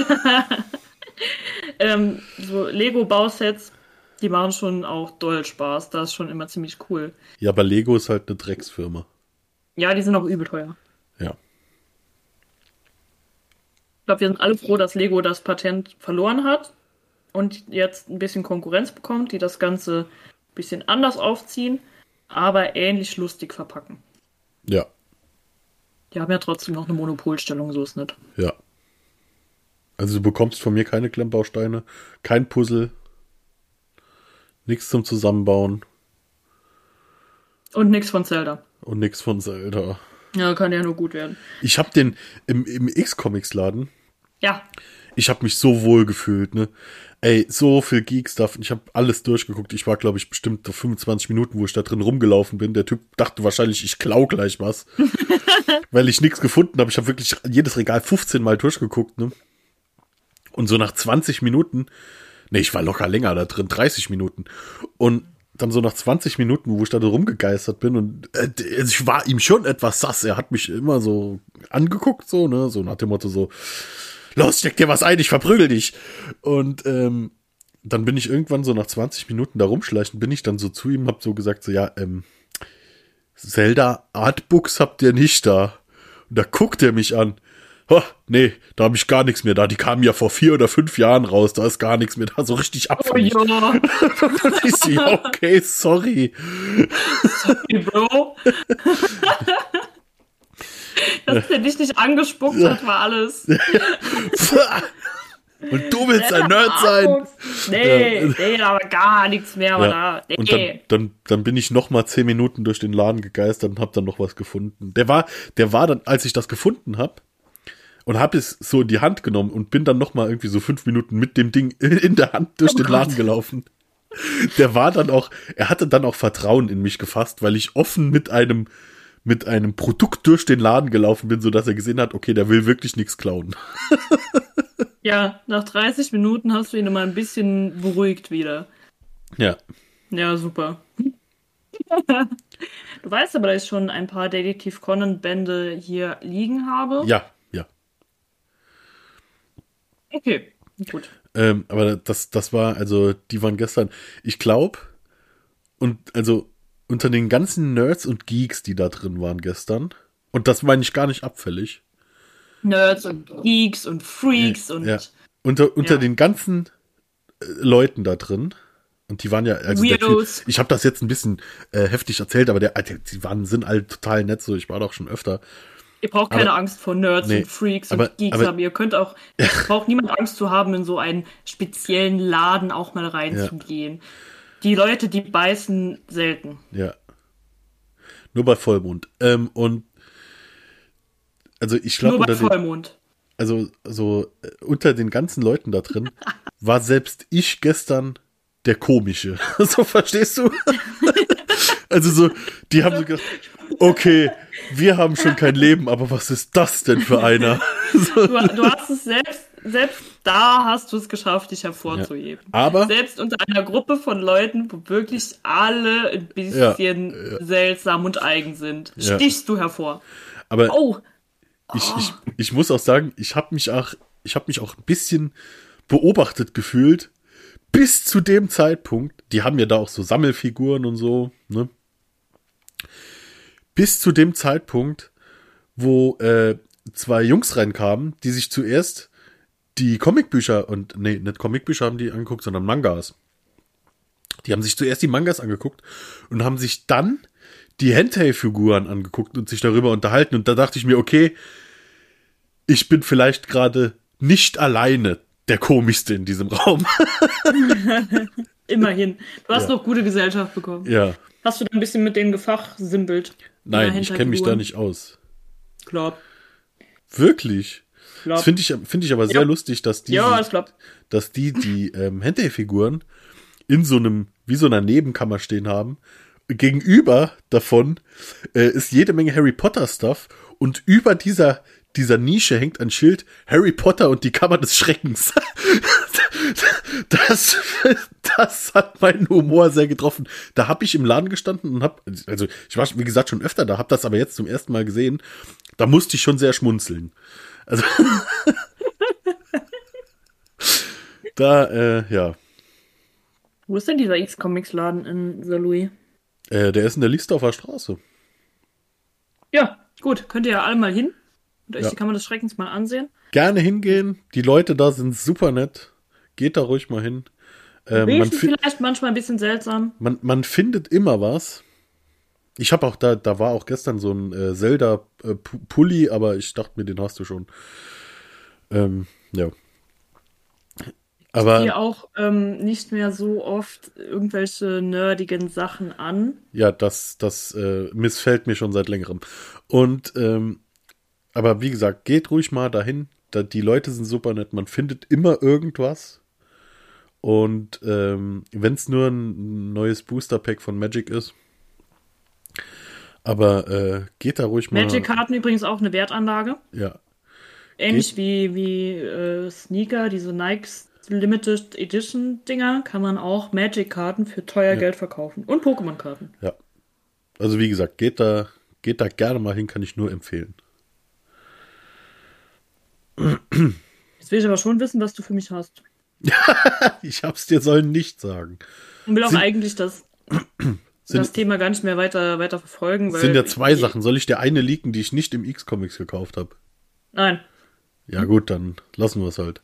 So Lego-Bausets, die machen schon auch doll Spaß. Das ist schon immer ziemlich cool. Ja, aber Lego ist halt eine Drecksfirma. Ja, die sind auch übel teuer. Ja. Ich glaube, wir sind alle froh, dass Lego das Patent verloren hat und jetzt ein bisschen Konkurrenz bekommt, die das Ganze ein bisschen anders aufziehen, aber ähnlich lustig verpacken. Ja. Die haben ja trotzdem noch eine Monopolstellung, so ist nicht. Ja. Also du bekommst von mir keine Klemmbausteine, kein Puzzle, nichts zum Zusammenbauen. Und nichts von Zelda. Und nichts von Zelda. Ja, kann ja nur gut werden. Ich hab den im X-Comics-Laden. Ja. Ich hab mich so wohl gefühlt, ne? Ey, so viel Geek-Stuff. Ich hab alles durchgeguckt. Ich war, glaube ich, bestimmt 25 Minuten, wo ich da drin rumgelaufen bin. Der Typ dachte wahrscheinlich, ich klau gleich was. Weil ich nichts gefunden habe. Ich habe wirklich jedes Regal 15 Mal durchgeguckt, ne? Und so nach 20 Minuten, ne, ich war locker länger da drin, 30 Minuten. Und dann so nach 20 Minuten, wo ich da rumgegeistert bin und ich war ihm schon etwas sass. Er hat mich immer so angeguckt, so, ne, so nach dem Motto so, los, steck dir was ein, ich verprügel dich. Und dann bin ich irgendwann so nach 20 Minuten da rumschleichen, bin ich dann so zu ihm, hab so gesagt, so, ja, Zelda Artbooks habt ihr nicht da. Und da guckt er mich an. Oh, nee, da habe ich gar nichts mehr da. Die kamen ja vor 4 oder 5 Jahren raus. Da ist gar nichts mehr da. So richtig abfällig. Oh, ja. Ich so, ja, okay, sorry. Sorry, Bro. Dass der dich nicht angespuckt hat, war alles. Und du willst ein Nerd sein. Nee, aber gar nichts mehr. Ja. Nee. Und dann bin ich noch mal 10 Minuten durch den Laden gegeistert und hab dann noch was gefunden. Der war dann, als ich das gefunden hab, und hab es so in die Hand genommen und bin dann noch mal irgendwie so 5 Minuten mit dem Ding in der Hand durch den Laden gelaufen. Der war dann auch, er hatte dann auch Vertrauen in mich gefasst, weil ich offen mit einem Produkt durch den Laden gelaufen bin, sodass er gesehen hat, okay, der will wirklich nichts klauen. Ja, nach 30 Minuten hast du ihn immer ein bisschen beruhigt wieder. Ja. Ja, super. Du weißt aber, dass ich schon ein paar Detective Conan-Bände hier liegen habe. Ja. Okay, gut. Aber das war, also, die waren gestern, ich glaube, und also unter den ganzen Nerds und Geeks, die da drin waren gestern, und das meine ich gar nicht abfällig. Nerds und Geeks und Freaks und... Ja. Unter den ganzen Leuten da drin, und die waren ja, also Weirdos. ich habe das jetzt ein bisschen heftig erzählt, aber sind alle total nett, so, ich war doch schon öfter. Ihr braucht keine Angst vor Nerds und Freaks und Geeks haben. Ihr könnt auch, es braucht niemand Angst zu haben, in so einen speziellen Laden auch mal reinzugehen. Ja. Die Leute, die beißen selten. Ja. Nur bei Vollmond. Und also ich glaube, nur bei Vollmond. Also so unter den ganzen Leuten da drin war selbst ich gestern der Komische. So, verstehst du? Also so, die haben so gedacht, okay, wir haben schon kein Leben, aber was ist das denn für einer? So. Du hast es selbst da hast du es geschafft, dich hervorzuheben. Ja, aber selbst unter einer Gruppe von Leuten, wo wirklich alle ein bisschen seltsam und eigen sind, stichst du hervor. Aber ich muss auch sagen, ich habe mich auch ein bisschen beobachtet gefühlt, bis zu dem Zeitpunkt, die haben ja da auch so Sammelfiguren und so, ne? Bis zu dem Zeitpunkt, wo 2 Jungs reinkamen, die sich zuerst die Comicbücher nicht Comicbücher haben die angeguckt, sondern Mangas. Die haben sich zuerst die Mangas angeguckt und haben sich dann die Hentai-Figuren angeguckt und sich darüber unterhalten. Und da dachte ich mir, okay, ich bin vielleicht gerade nicht alleine der Komischste in diesem Raum. Immerhin. Du hast noch gute Gesellschaft bekommen. Ja. Hast du da ein bisschen mit denen gefachsimpelt? Nein, ich kenne mich da nicht aus. Glaub. Wirklich? Das finde ich aber sehr lustig, dass die Hentai-Figuren in so einem, wie so einer Nebenkammer stehen haben. Gegenüber davon ist jede Menge Harry Potter Stuff und über dieser dieser Nische hängt ein Schild Harry Potter und die Kammer des Schreckens. Das hat meinen Humor sehr getroffen. Da habe ich im Laden gestanden und ich war, wie gesagt, schon öfter da, habe das aber jetzt zum ersten Mal gesehen. Da musste ich schon sehr schmunzeln. Also, ja. Wo ist denn dieser X-Comics-Laden in St. Louis? Der ist in der Liesdorfer Straße. Ja, gut. Könnt ihr ja alle mal hin und euch Ja. die Kammer des Schreckens mal ansehen. Gerne hingehen. Die Leute da sind super nett. Geht da ruhig mal hin. Riechen vielleicht manchmal ein bisschen seltsam. Man findet immer was. Ich habe auch da war auch gestern so ein Zelda-Pulli, aber ich dachte mir, den hast du schon. Ja. Aber Ich ziehe auch nicht mehr so oft irgendwelche nerdigen Sachen an. ja, das missfällt mir schon seit längerem. Und aber wie gesagt, geht ruhig mal dahin. Die Leute sind super nett. Man findet immer irgendwas. Und wenn es nur ein neues Booster-Pack von Magic ist. Aber geht da ruhig mal. Magic-Karten übrigens auch eine Wertanlage. Ja. Ähnlich wie Sneaker, diese Nikes Limited Edition Dinger, kann man auch Magic-Karten für teuer Geld verkaufen. Und Pokémon-Karten. Ja. Also wie gesagt, geht da gerne mal hin, kann ich nur empfehlen. Jetzt will ich aber schon wissen, was du für mich hast. Ich hab's dir sollen nicht sagen. Und will auch eigentlich das Thema gar nicht mehr weiter verfolgen. Weil Sind ja zwei Sachen. Soll ich dir eine leaken, die ich nicht im X-Comics gekauft habe? Nein. Ja gut, dann lassen wir es halt.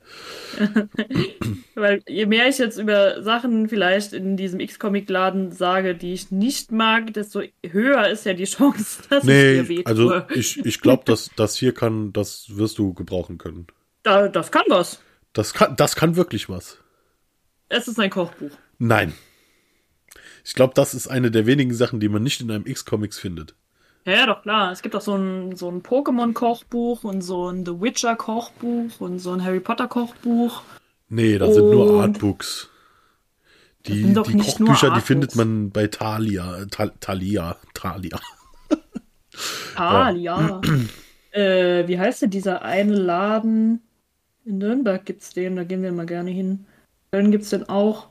Weil je mehr ich jetzt über Sachen vielleicht in diesem X-Comic-Laden sage, die ich nicht mag, desto höher ist ja die Chance, dass ich mir wehtue. Also ich glaube, das hier das wirst du gebrauchen können. Das kann was. Das kann wirklich was. Es ist ein Kochbuch. Nein. Ich glaube, das ist eine der wenigen Sachen, die man nicht in einem X-Comics findet. Ja, doch, klar. Es gibt auch so ein Pokémon-Kochbuch und so ein The Witcher-Kochbuch und so ein Harry Potter-Kochbuch. Nee, das sind nur Artbooks. Die doch nicht nur Kochbücher, die Artbooks. findet man bei Thalia. Thalia. Ja. Wie heißt denn dieser eine Laden? In Nürnberg gibt's den, da gehen wir mal gerne hin. Dann gibt's den auch.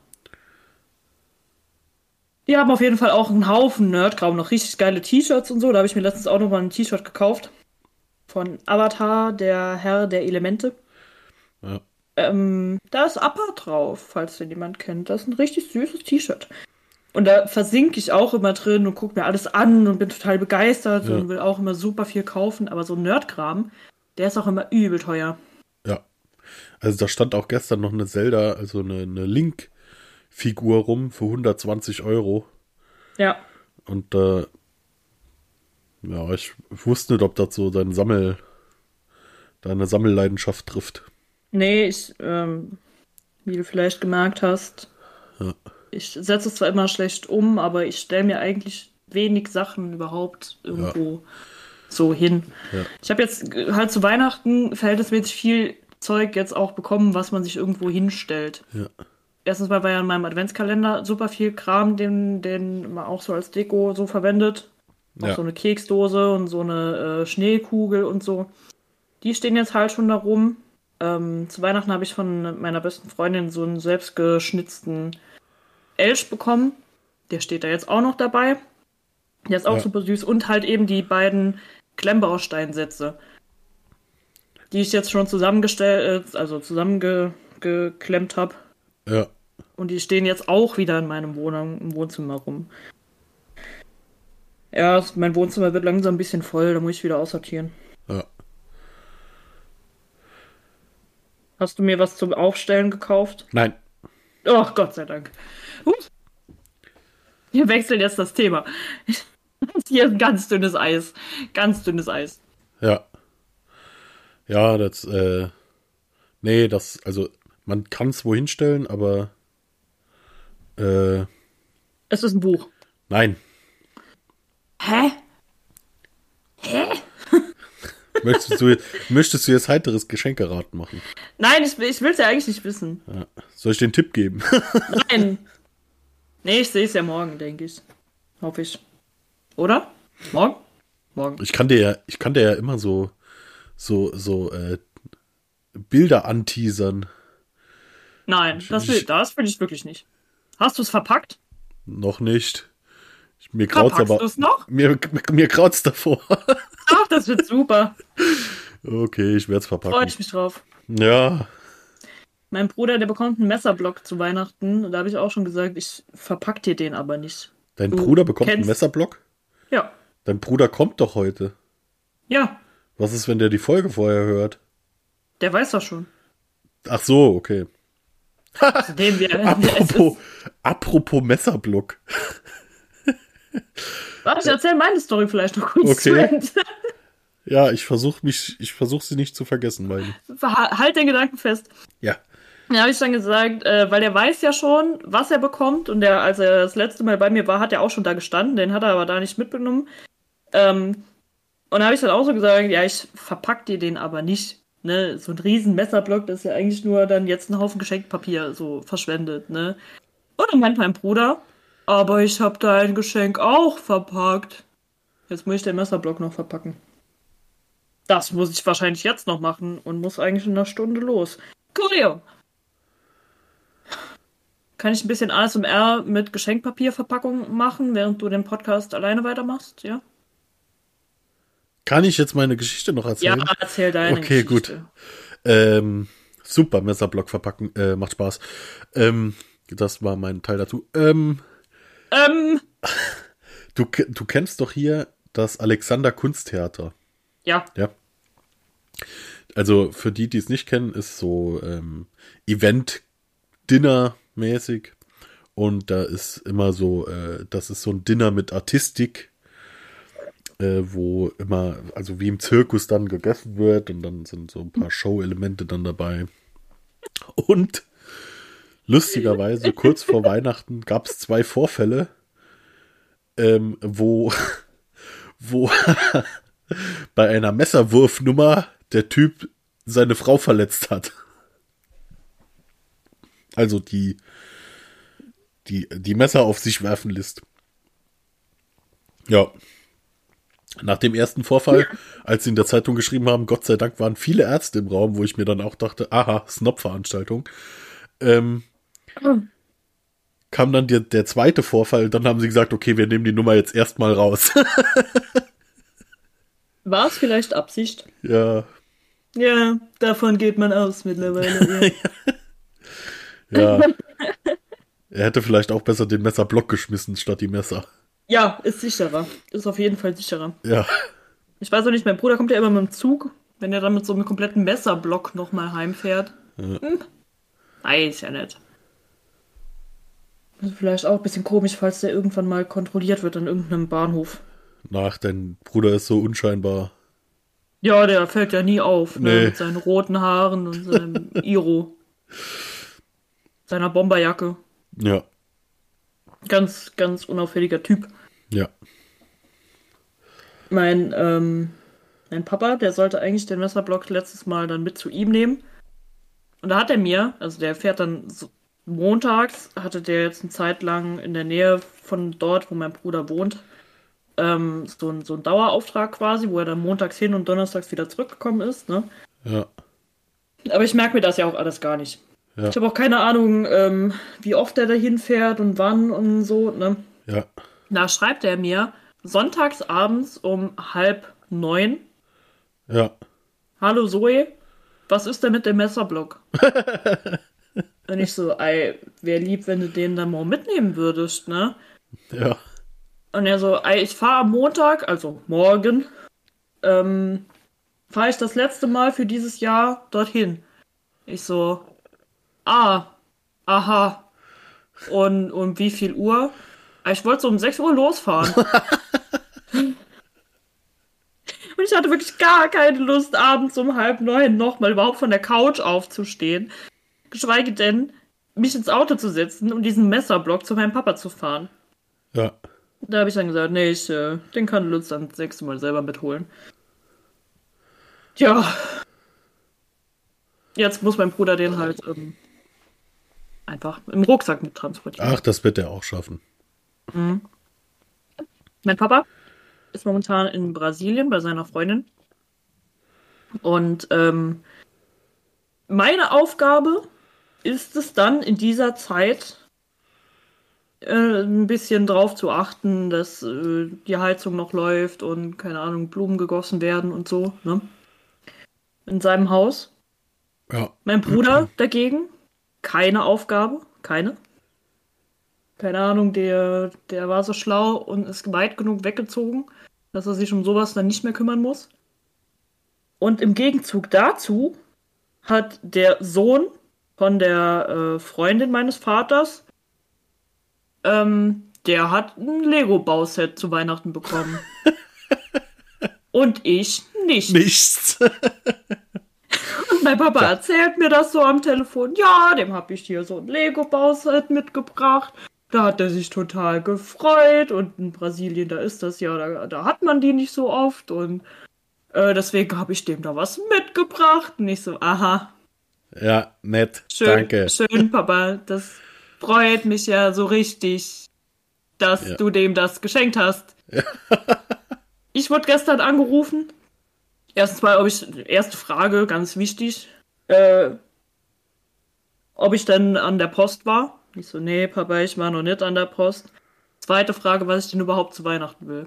Die haben auf jeden Fall auch einen Haufen Nerdkram, noch richtig geile T-Shirts und so. Da habe ich mir letztens auch noch mal ein T-Shirt gekauft. Von Avatar, der Herr der Elemente. Ja. Da ist Appa drauf, falls den jemand kennt. Das ist ein richtig süßes T-Shirt. Und da versinke ich auch immer drin und gucke mir alles an und bin total begeistert und will auch immer super viel kaufen. Aber so ein Nerdkram, der ist auch immer übel teuer. Ja. Also da stand auch gestern noch eine Zelda, also eine Link-Figur rum für 120 €. Ja. Und ich wusste nicht, ob das so deine Sammelleidenschaft trifft. Nee, wie du vielleicht gemerkt hast, ich setze es zwar immer schlecht um, aber ich stelle mir eigentlich wenig Sachen überhaupt irgendwo so hin. Ja. Ich habe jetzt halt zu Weihnachten verhältnismäßig viel Zeug jetzt auch bekommen, was man sich irgendwo hinstellt. Ja. Erstens mal war ja in meinem Adventskalender super viel Kram, den man auch so als Deko so verwendet. Auch so eine Keksdose und so eine Schneekugel und so. Die stehen jetzt halt schon da rum. Zu Weihnachten habe ich von meiner besten Freundin so einen selbstgeschnitzten Elch bekommen. Der steht da jetzt auch noch dabei. Der ist auch super süß. Und halt eben die beiden Klemmbausteinsätze, die ich jetzt schon zusammengeklemmt habe. Ja. Und die stehen jetzt auch wieder in meinem Wohnzimmer rum. Ja, mein Wohnzimmer wird langsam ein bisschen voll, da muss ich wieder aussortieren. Ja. Hast du mir was zum Aufstellen gekauft? Nein. Oh, Gott sei Dank. Wir wechseln jetzt das Thema. Hier ist ganz dünnes Eis. Ganz dünnes Eis. Ja. Ja, also man kann es wohin stellen, aber es ist ein Buch. Nein. Hä? Möchtest du jetzt heiteres Geschenkeraten machen? Nein, ich will es ja eigentlich nicht wissen. Ja. Soll ich den Tipp geben? Nein. Nee, ich sehe es ja morgen, denke ich. Hoffe ich. Oder? Morgen? Morgen. Ich kann dir ja immer so Bilder anteasern. Nein, das will ich wirklich nicht. Hast du es verpackt? Noch nicht. Mir graut's Verpackst aber. du es noch? Mir graut's davor. Ach, das wird super. Okay, ich werde es verpacken. Freue ich mich drauf. Ja. Mein Bruder, der bekommt einen Messerblock zu Weihnachten. Und da habe ich auch schon gesagt, ich verpack dir den aber nicht. Dein Bruder bekommt einen Messerblock? Ja. Dein Bruder kommt doch heute. Ja. Was ist, wenn der die Folge vorher hört? Der weiß das schon. Ach so, okay. Also Apropos Messerblock. Warte, ich erzähle meine Story vielleicht noch kurz Okay. zu Ende. Ja, ich versuche sie nicht zu vergessen, meine. Halt den Gedanken fest. Ja. Ja, habe ich dann gesagt, weil der weiß ja schon, was er bekommt. Und als er das letzte Mal bei mir war, hat er auch schon da gestanden. Den hat er aber da nicht mitgenommen. Und da habe ich dann auch so gesagt, ja, ich verpack dir den aber nicht. Ne? So ein riesen Messerblock, das ist ja eigentlich nur dann jetzt ein Haufen Geschenkpapier so verschwendet. Ne? Und dann meint mein Bruder, aber ich habe dein Geschenk auch verpackt. Jetzt muss ich den Messerblock noch verpacken. Das muss ich wahrscheinlich jetzt noch machen und muss eigentlich in einer Stunde los. Cool. Kann ich ein bisschen ASMR mit Geschenkpapierverpackung machen, während du den Podcast alleine weitermachst, ja? Kann ich jetzt meine Geschichte noch erzählen? Ja, erzähl deine Geschichte. Okay, gut. Super, Messerblock verpacken, macht Spaß. Das war mein Teil dazu. Du kennst doch hier das Alexander Kunsttheater. Ja. Ja. Also für die es nicht kennen, ist so Event-Dinner-mäßig. Und da ist immer so, das ist so ein Dinner mit Artistik, wo immer, also wie im Zirkus dann gegessen wird und dann sind so ein paar Show-Elemente dann dabei. Und lustigerweise, kurz vor Weihnachten gab es 2 Vorfälle, wo bei einer Messerwurfnummer der Typ seine Frau verletzt hat. Also die Messer auf sich werfen lässt. Ja. Nach dem ersten Vorfall, als sie in der Zeitung geschrieben haben, Gott sei Dank waren viele Ärzte im Raum, wo ich mir dann auch dachte, aha, Snob-Veranstaltung. Kam dann der zweite Vorfall, dann haben sie gesagt, okay, wir nehmen die Nummer jetzt erstmal raus. War es vielleicht Absicht? Ja. Ja, davon geht man aus mittlerweile. Ja. Er hätte vielleicht auch besser den Messerblock geschmissen, statt die Messer. Ja, ist sicherer. Ist auf jeden Fall sicherer. Ja. Ich weiß auch nicht, mein Bruder kommt ja immer mit dem Zug, wenn er dann mit so einem kompletten Messerblock nochmal heimfährt. Ja. Weiß ja nicht. Also vielleicht auch ein bisschen komisch, falls der irgendwann mal kontrolliert wird an irgendeinem Bahnhof. Dein Bruder ist so unscheinbar. Ja, der fällt ja nie auf, ne? Nee. Mit seinen roten Haaren und seinem Iro. Seiner Bomberjacke. Ja. Ganz, ganz unauffälliger Typ. Ja. Mein Papa, der sollte eigentlich den Messerblock letztes Mal dann mit zu ihm nehmen. Und da hat er mir, also der fährt dann so, montags, hatte der jetzt eine Zeit lang in der Nähe von dort, wo mein Bruder wohnt, so ein Dauerauftrag quasi, wo er dann montags hin und donnerstags wieder zurückgekommen ist, ne? Ja. Aber ich merke mir das ja auch alles gar nicht. Ja. Ich habe auch keine Ahnung, wie oft er dahin fährt und wann und so, ne? Ja. Da schreibt er mir sonntags abends um 8:30. Ja. Hallo Zoe, was ist denn mit dem Messerblock? Und ich so, ey, wäre lieb, wenn du den dann mal mitnehmen würdest, ne? Ja. Und er so, ey, ich fahre am Montag, also morgen, fahre ich das letzte Mal für dieses Jahr dorthin. Ich so, aha. Und um wie viel Uhr? Ich wollte so um 6 Uhr losfahren. Und ich hatte wirklich gar keine Lust, abends um 8:30 nochmal überhaupt von der Couch aufzustehen. Geschweige denn, mich ins Auto zu setzen und diesen Messerblock zu meinem Papa zu fahren. Ja. Da habe ich dann gesagt, nee, den kann Lutz dann das nächste Mal selber mitholen. Tja. Jetzt muss mein Bruder den halt einfach im Rucksack mit transportieren. Ach, das wird er auch schaffen. Mhm. Mein Papa ist momentan in Brasilien bei seiner Freundin. Und meine Aufgabe ist es dann in dieser Zeit ein bisschen drauf zu achten, dass die Heizung noch läuft und, keine Ahnung, Blumen gegossen werden und so, ne? In seinem Haus. Ja. Mein Bruder dagegen, keine Aufgabe, keine. Keine Ahnung, der war so schlau und ist weit genug weggezogen, dass er sich um sowas dann nicht mehr kümmern muss. Und im Gegenzug dazu hat der Sohn von der Freundin meines Vaters, der hat ein Lego-Bauset zu Weihnachten bekommen. Und ich nicht. Nichts. Und mein Papa erzählt mir das so am Telefon. Ja, dem habe ich hier so ein Lego-Bauset mitgebracht. Da hat er sich total gefreut. Und in Brasilien, da ist das ja, da hat man die nicht so oft. Und deswegen habe ich dem da was mitgebracht. Und ich so, aha. Ja, nett. Schön, Danke. schön, Papa. Das freut mich ja so richtig, dass du dem das geschenkt hast. Ja. Ich wurde gestern angerufen. Erste Frage, ganz wichtig, ob ich denn an der Post war. Ich so, nee, Papa, ich war noch nicht an der Post. Zweite Frage, was ich denn überhaupt zu Weihnachten will.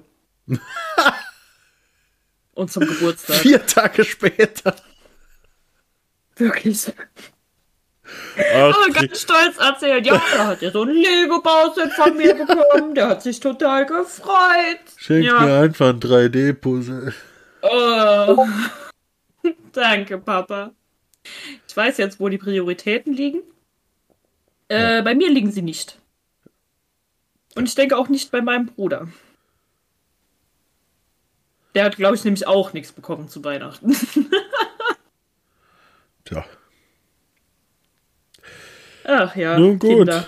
Und zum Geburtstag. 4 Tage später. Wirklich. Ach, Aber ganz stolz erzählt, ja, da hat er so ein Lego-Bauset von mir bekommen. Der hat sich total gefreut. schenk mir einfach ein 3D-Puzzle. Oh. Danke, Papa. Ich weiß jetzt, wo die Prioritäten liegen. Bei mir liegen sie nicht. Und ich denke auch nicht bei meinem Bruder. Der hat, glaube ich, nämlich auch nichts bekommen zu Weihnachten. Tja. Ach ja, Nun gut. Kinder.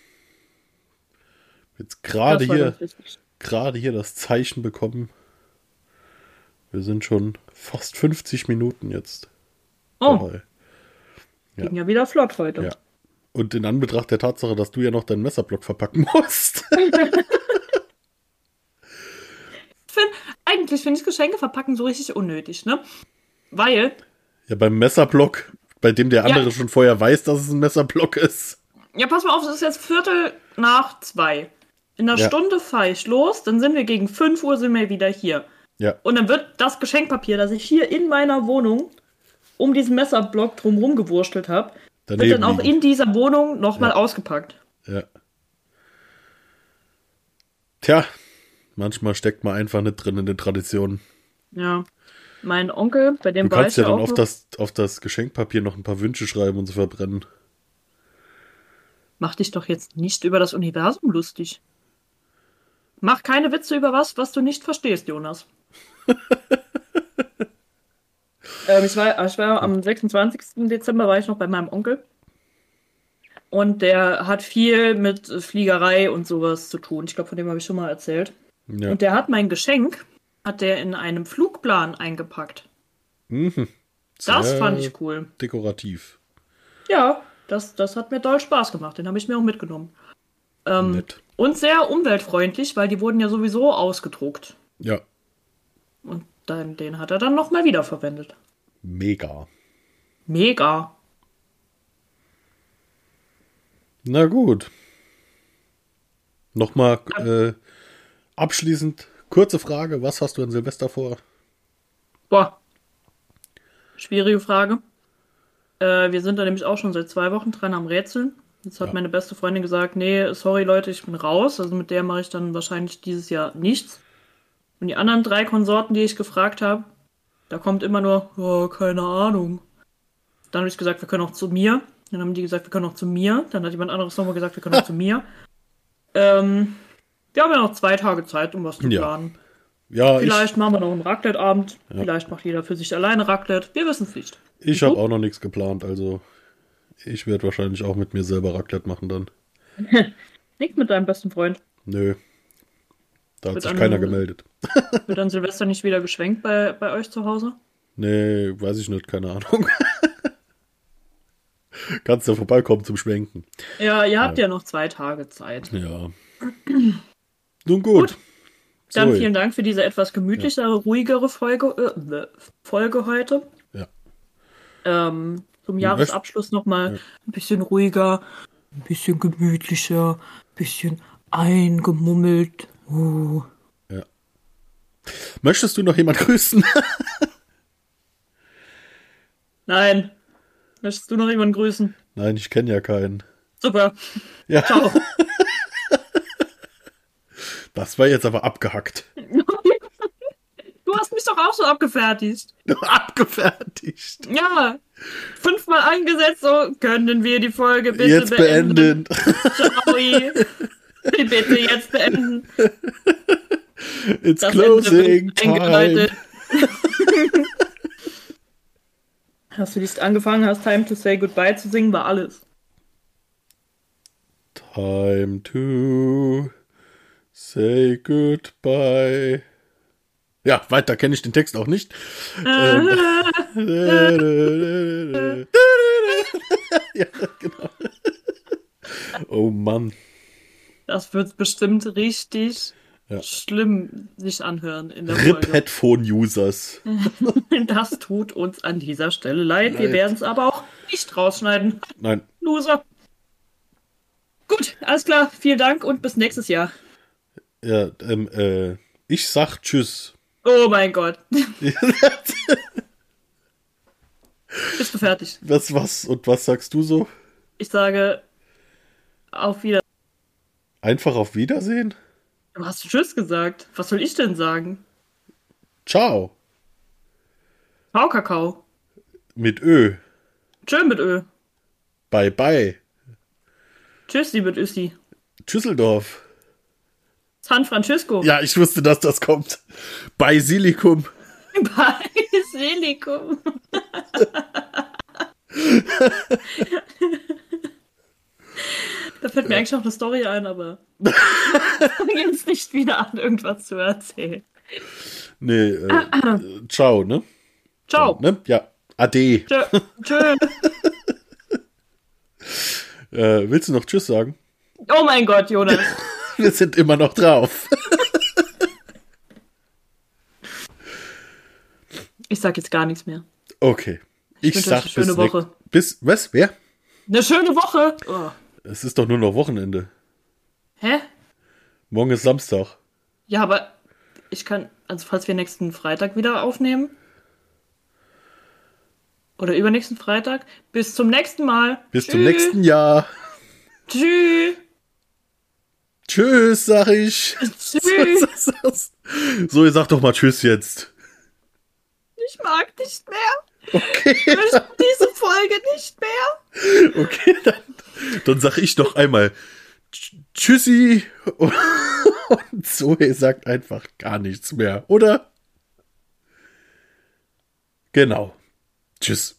Jetzt gerade Das war hier, ganz wichtig. das Zeichen bekommen. Wir sind schon fast 50 Minuten jetzt Oh, dabei. ging ja wieder flott heute. Ja. Und in Anbetracht der Tatsache, dass du ja noch deinen Messerblock verpacken musst. Eigentlich finde ich Geschenke verpacken so richtig unnötig, ne? Weil, Ja, beim Messerblock, bei dem der andere schon vorher weiß, dass es ein Messerblock ist. ja, pass mal auf, es ist jetzt 1:45. In einer Stunde fahre ich los, dann sind wir gegen 5 Uhr sind wir wieder hier. Ja. Und dann wird das Geschenkpapier, das ich hier in meiner Wohnung um diesen Messerblock drumherum gewurstelt habe, wird dann auch in dieser Wohnung nochmal ausgepackt. Ja. Tja, manchmal steckt man einfach nicht drin in den Traditionen. Ja. Mein Onkel, bei dem Du war kannst ich ja dann auch auf das Geschenkpapier noch ein paar Wünsche schreiben und sie verbrennen. Mach dich doch jetzt nicht über das Universum lustig. Mach keine Witze über was du nicht verstehst, Jonas. Ich war am 26. Dezember war ich noch bei meinem Onkel. Und der hat viel mit Fliegerei und sowas zu tun. Ich glaube, von dem habe ich schon mal erzählt. Ja. Und der hat mein Geschenk, hat der in einem Flugplan eingepackt. Mhm. Das Sehr fand ich cool. Dekorativ. Ja, das hat mir doll Spaß gemacht. Den habe ich mir auch mitgenommen. Nett. Und sehr umweltfreundlich, weil die wurden ja sowieso ausgedruckt. Ja, Und den hat er dann nochmal wiederverwendet. mega. Mega. Na gut. Nochmal abschließend, kurze Frage. Was hast du an Silvester vor? Boah. Schwierige Frage. Wir sind da nämlich auch schon seit 2 Wochen dran am Rätseln. Jetzt hat meine beste Freundin gesagt, nee, sorry Leute, ich bin raus. Also mit der mache ich dann wahrscheinlich dieses Jahr nichts. Und die anderen 3 Konsorten, die ich gefragt habe, da kommt immer nur, oh, keine Ahnung. Dann habe ich gesagt, wir können auch zu mir. Dann haben die gesagt, wir können auch zu mir. Dann hat jemand anderes nochmal gesagt, wir können auch zu mir. Wir haben ja noch 2 Tage Zeit, um was zu planen. Ja, Vielleicht machen wir noch einen Raclette-Abend. Ja. Vielleicht macht jeder für sich alleine Raclette. Wir wissen es nicht. Ich habe auch noch nichts geplant, also ich werde wahrscheinlich auch mit mir selber Raclette machen dann. Nichts mit deinem besten Freund. Nö. Da hat sich keiner gemeldet. Wird dann Silvester nicht wieder geschwenkt bei euch zu Hause? Nee, weiß ich nicht, keine Ahnung. Kannst ja vorbeikommen zum Schwenken. Ja, ihr habt ja noch 2 Tage Zeit. Ja. Nun gut. Dann vielen Dank für diese etwas gemütlichere, ruhigere Folge heute. Zum Jahresabschluss nochmal ein bisschen ruhiger, ein bisschen gemütlicher, ein bisschen eingemummelt. Ja. Möchtest du noch jemand grüßen? Nein. Möchtest du noch jemanden grüßen? Nein, ich kenne ja keinen. Super. Ja. Ciao. Das war jetzt aber abgehackt. Du hast mich doch auch so abgefertigt. Abgefertigt. Ja. 5-mal eingesetzt, so können wir die Folge bitte Jetzt beenden. Ciao. Bitte jetzt beenden. It's Das closing Ende wird time. eingeleitet. Hast du nicht angefangen, hast Time to Say Goodbye zu singen, war alles. Time to say goodbye. Ja, weiter kenne ich den Text auch nicht. Ja, genau. Oh Mann. Das wird bestimmt richtig schlimm sich anhören in der RIP Folge. Headphone-Users. Das tut uns an dieser Stelle leid. Wir werden es aber auch nicht rausschneiden. Nein. Loser. Gut, alles klar. Vielen Dank und bis nächstes Jahr. Ja, ich sag Tschüss. Oh mein Gott. Bist du fertig? Was sagst du so? Ich sage auf Wiedersehen. Einfach auf Wiedersehen? Du hast Tschüss gesagt. Was soll ich denn sagen? Ciao. Ciao, Kakao. Mit Ö. Tschö mit Ö. Bye bye. Tschüssi mit Üssi. Düsseldorf. San Francisco. Ja, ich wusste, dass das kommt. Basilikum. Basilikum. Da fällt mir eigentlich noch eine Story ein, aber ich fange jetzt nicht wieder an, irgendwas zu erzählen. Nee, ciao, ne? Ciao. Ne? Ja, ade. Tschö. Willst du noch Tschüss sagen? Oh mein Gott, Jonas. Wir sind immer noch drauf. Ich sag jetzt gar nichts mehr. Okay. Ich wünsche sag euch eine schöne Woche. Was? Wer? Eine schöne Woche. Oh. Es ist doch nur noch Wochenende. Hä? Morgen ist Samstag. Ja, aber ich kann, also falls wir nächsten Freitag wieder aufnehmen. Oder übernächsten Freitag. Bis zum nächsten Mal. Bis zum nächsten Jahr. Tschüss. Tschüss, sag ich. Tschüss. So, ihr sagt doch mal Tschüss jetzt. Ich mag nicht mehr. Okay. Ich möchte diese Folge nicht mehr. Okay, dann sag ich doch einmal Tschüssi. Und Zoe sagt einfach gar nichts mehr, oder? Genau. Tschüss.